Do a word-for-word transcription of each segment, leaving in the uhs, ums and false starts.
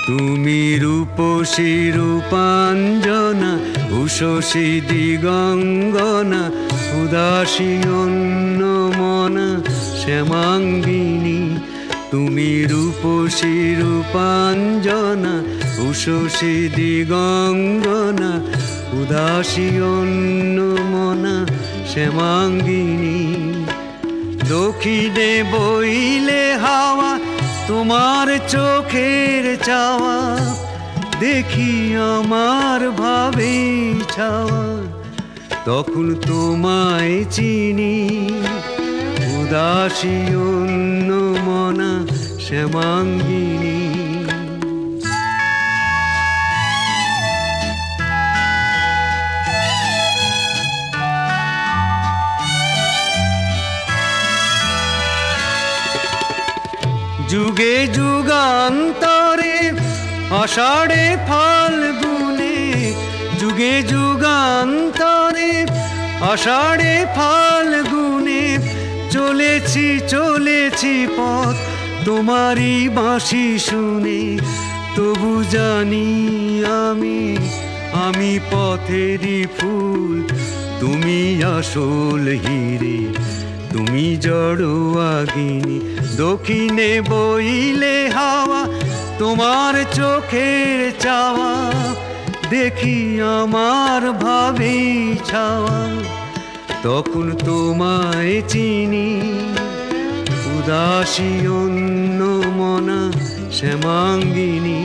তুমি রূপসী রূপাঞ্জনা, উষসী দিগঙ্গনা, উদাসী অন্যমনা শ্যামাঙ্গিনী। তুমি রূপসী রূপাঞ্জনা, উষসী দিগঙ্গনা, উদাসী অন্যমনা শ্যামাঙ্গিনী। দক্ষিণে বইলে হাওয়া, তোমার চোখের চাওয়া দেখি আমার ভাবে ছাওয়া। তখন তোমায় চিনি, উদাসী অন্যমনা শ্যামাঙ্গিনী। যুগে যুগান্তরে আষাঢ়ে ফাল্গুনে, যুগে যুগান্তরে আষাঢ়ে ফাল্গুনে চলেছি চলেছি পথ তোমারই বাঁশি শুনে। তবু জানি আমি আমি পথেরই ফুল, তুমি আসল হিরে, তুমি জড়োয়াগিনী। দক্ষিণে বইলে হাওয়া, তোমার চোখের চাওয়া দেখি আমার ভাবে ছাওয়া। তখন তোমায় চিনি, উদাসী অন্যমনা শ্যামাঙ্গিনী।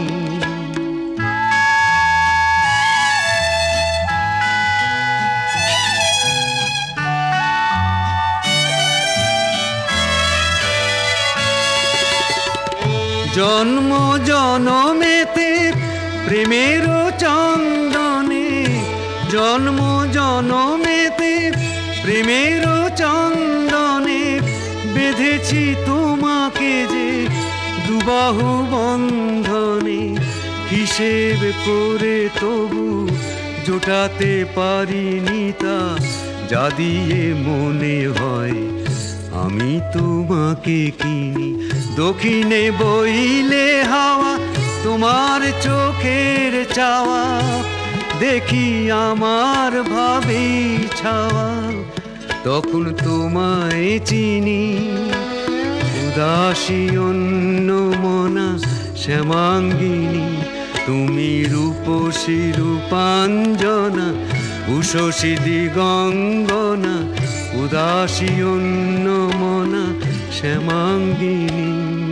জন্ম জনমেতে প্রেমের চন্দনে, জন্ম জনমেতে প্রেমের চন্দনে বেঁধেছি তোমাকে যে দুবাহু বন্ধনে। হিসেব করে তবু জোটাতে পারিনি তা, যা দিয়ে মনে হয় আমি তোমাকে কিনি। দক্ষিণে বইলে হাওয়া, তোমার চোখের চাওয়া দেখি আমার ভাবে ছাওয়া। তখন তোমায় চিনি, উদাসী অন্যমনা শ্যামাঙ্গিনী। তুমি রূপসী রূপাঞ্জনা, উষসী দিগঙ্গনা, উদাসী অন্যমনা শ্যামাঙ্গিনী।